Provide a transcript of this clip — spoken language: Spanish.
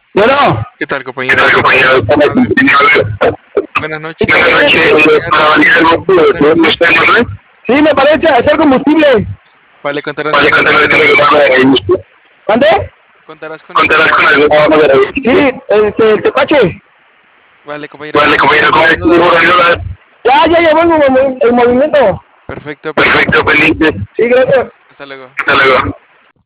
Yo no. ¿Qué tal, ¿Qué compañero? tal, compañero? Buenas noches. Buenas noches. Para validar el motivo, ¿podemos estar en red? Sí, me parece hacer combustible. Vale, contarás Vale, con contar alguna con de el las... programa de ahí. ¿Mande? Contarás con alguna Contarás de con las... algún programa de ahí. Sí, el tepache. Vale, compañero, Vale, ¿cómo está compañero, su ¿cómo es? ayuda? Ya llevo el movimiento. Perfecto, pendiente. Perfecto, pendiente. Sí, gracias. Hasta luego. Hasta luego.